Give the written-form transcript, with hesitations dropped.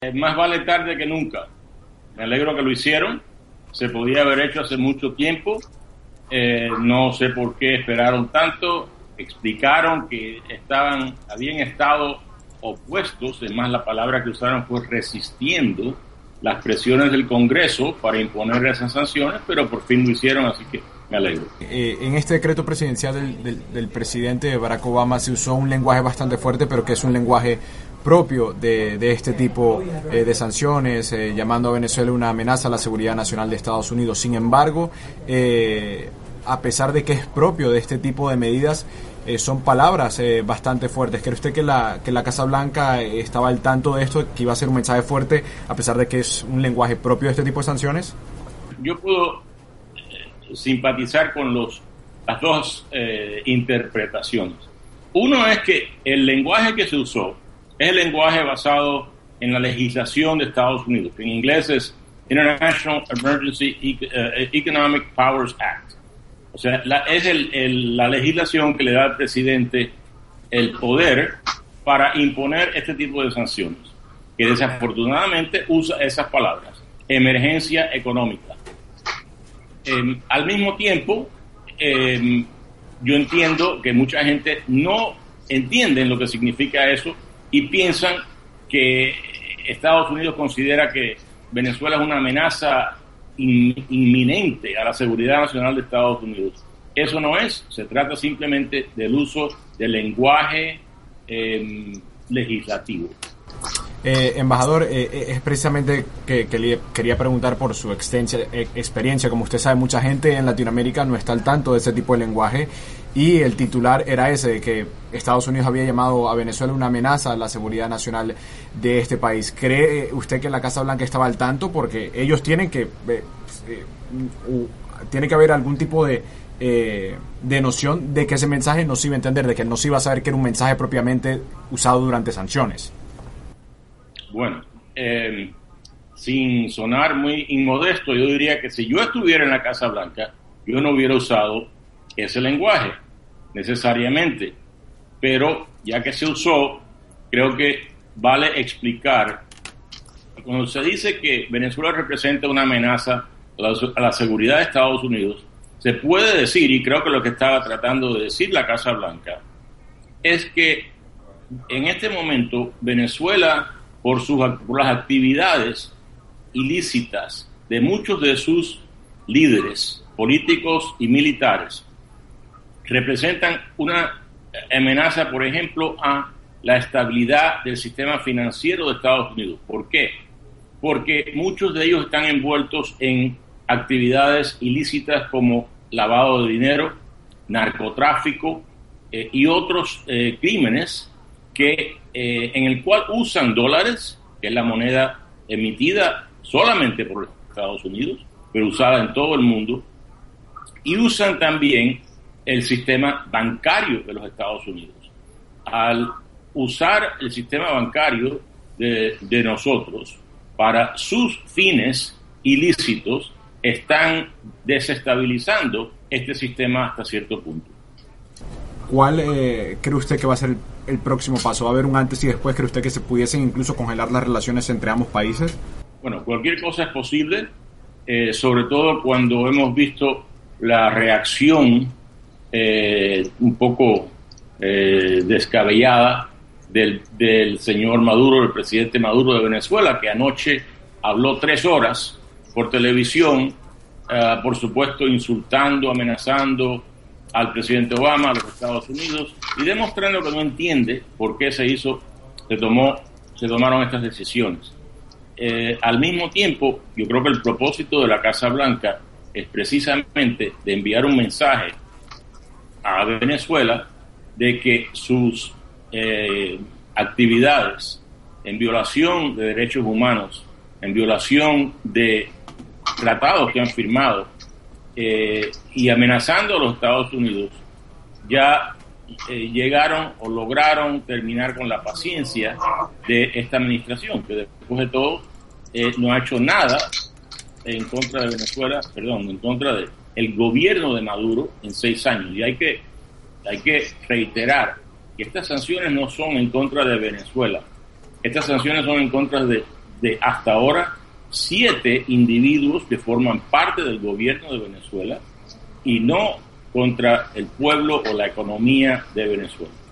Más vale tarde que nunca. Me alegro que lo hicieron. Se podía haber hecho hace mucho tiempo. No sé por qué esperaron tanto. Explicaron que habían estado opuestos. Es más, la palabra que usaron fue resistiendo las presiones del Congreso para imponer esas sanciones, pero por fin lo hicieron, así que me alegro. En este decreto presidencial del presidente Barack Obama se usó un lenguaje bastante fuerte, pero que es un lenguaje propio de este tipo de sanciones, llamando a Venezuela una amenaza a la seguridad nacional de Estados Unidos. Sin embargo, a pesar de que es propio de este tipo de medidas, son palabras bastante fuertes. ¿Cree usted que la Casa Blanca estaba al tanto de esto, que iba a ser un mensaje fuerte, a pesar de que es un lenguaje propio de este tipo de sanciones? Yo puedo simpatizar con las dos interpretaciones. Uno es que el lenguaje que se usó es el lenguaje basado en la legislación de Estados Unidos, que en inglés es International Emergency Economic Powers Act. O sea, es la legislación que le da al presidente el poder para imponer este tipo de sanciones, que desafortunadamente usa esas palabras: emergencia económica. Al mismo tiempo, yo entiendo que mucha gente no entiende lo que significa eso y piensan que Estados Unidos considera que Venezuela es una amenaza inminente a la seguridad nacional de Estados Unidos. Eso no es. Se trata simplemente del uso del lenguaje legislativo. Embajador, es precisamente que le quería preguntar por su extensa experiencia. Como usted sabe, mucha gente en Latinoamérica no está al tanto de ese tipo de lenguaje, y el titular era ese, de que Estados Unidos había llamado a Venezuela una amenaza a la seguridad nacional de este país. ¿Cree usted que la Casa Blanca estaba al tanto? Porque ellos tienen que haber algún tipo de noción de que ese mensaje no se iba a entender, de que no se iba a saber que era un mensaje propiamente usado durante sanciones. Bueno, sin sonar muy inmodesto, yo diría que si yo estuviera en la Casa Blanca, yo no hubiera usado ese lenguaje necesariamente, pero ya que se usó, creo que vale explicar. Cuando se dice que Venezuela representa una amenaza a la seguridad de Estados Unidos, se puede decir, y creo que lo que estaba tratando de decir la Casa Blanca, es que en este momento Venezuela, por las actividades ilícitas de muchos de sus líderes políticos y militares, representan una amenaza, por ejemplo, a la estabilidad del sistema financiero de Estados Unidos. ¿Por qué? Porque muchos de ellos están envueltos en actividades ilícitas como lavado de dinero, narcotráfico y otros crímenes en el cual usan dólares, que es la moneda emitida solamente por Estados Unidos, pero usada en todo el mundo, y usan también el sistema bancario de los Estados Unidos. Al usar el sistema bancario de nosotros para sus fines ilícitos, están desestabilizando este sistema hasta cierto punto. ¿Cuál cree usted que va a ser el próximo paso? ¿Va a haber un antes y después? ¿Cree usted que se pudiesen incluso congelar las relaciones entre ambos países? Bueno, cualquier cosa es posible, sobre todo cuando hemos visto la reacción un poco descabellada del señor Maduro, el presidente Maduro de Venezuela, que anoche habló 3 horas por televisión, por supuesto insultando, amenazando al presidente Obama, a los Estados Unidos, y demostrando que no entiende por qué se tomaron estas decisiones. Al mismo tiempo, yo creo que el propósito de la Casa Blanca es precisamente de enviar un mensaje a Venezuela de que sus actividades en violación de derechos humanos, en violación de tratados que han firmado y amenazando a los Estados Unidos, ya llegaron o lograron terminar con la paciencia de esta administración, que después de todo no ha hecho nada en contra de Venezuela, en contra del gobierno de Maduro en 6 años. Y hay que reiterar que estas sanciones no son en contra de Venezuela, estas sanciones son en contra de de hasta ahora 7 individuos que forman parte del gobierno de Venezuela y no contra el pueblo o la economía de Venezuela.